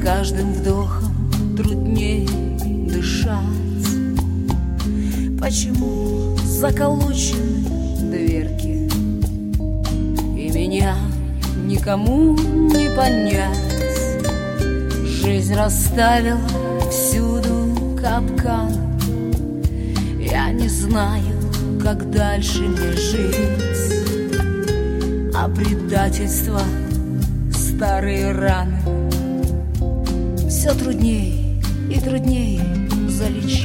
каждым вдохом труднее дышать. Почему заколочены дверки, и меня никому не понять? Жизнь расставила всюду капкан. Я не знаю, как дальше мне жить, а предательство, старые раны все труднее и труднее залечить.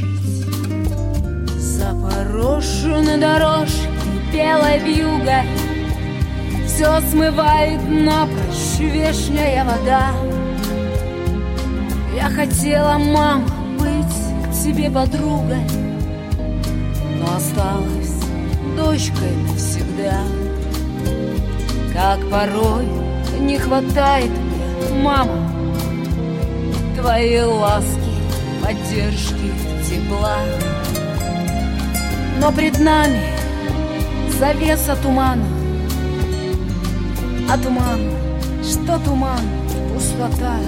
Запорошены дорожки белой вьюгой, все смывает напрочь вешняя вода. Я хотела, мама, быть к тебе подругой, но осталась дочкой навсегда. Как порой не хватает мне, мама, твоей ласки, поддержки, тепла. Но пред нами завеса тумана, а туман, что туман, пустота.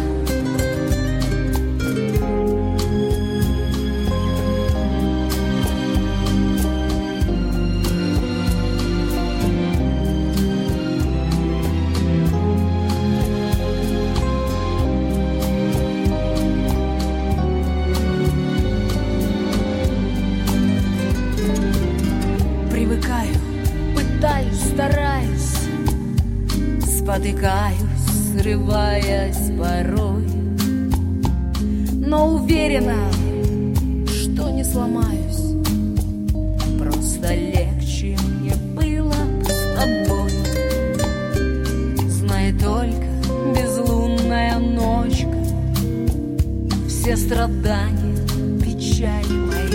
Стараюсь, спотыкаюсь, срываясь порой, но уверена, что не сломаюсь. Просто легче мне было с тобой. Знай только, безлунная ночка, все страдания, печали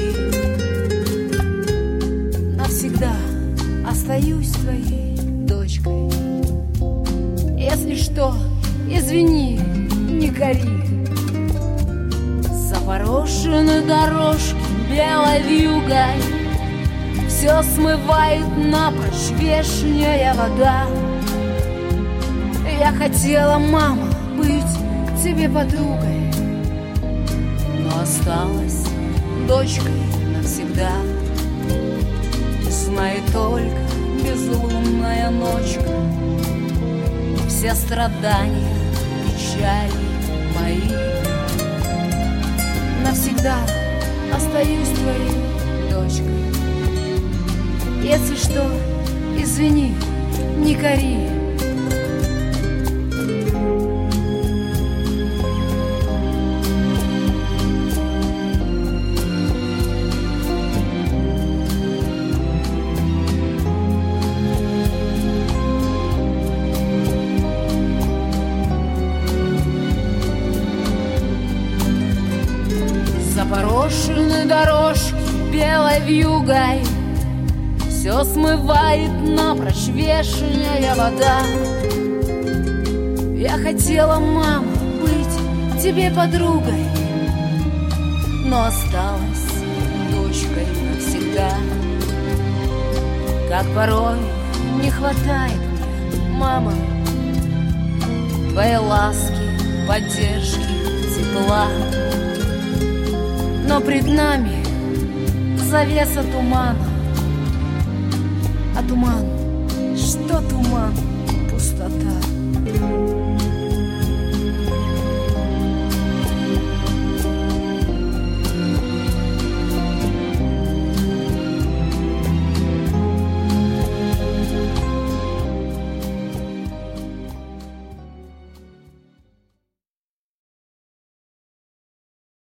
мои. Навсегда остаюсь твоей дочкой. Если что, извини, не кори. Запорошены дорожки белой вьюгой, все смывает напрочь вешняя вода. Я хотела, мама, быть тебе подругой, но осталась дочкой навсегда. Знай только, безлунная ночка, все страдания, печали мои. Навсегда остаюсь твоей дочкой. Если что, извини, не кори. Запорошены дорожки белой вьюгой, все смывает напрочь вешняя вода. Я хотела, мама, быть тебе подругой, но осталась дочкой навсегда. Как порой не хватает мне, мама, твоей ласки, поддержки, тепла. Но пред нами завеса тумана, а туман, что туман?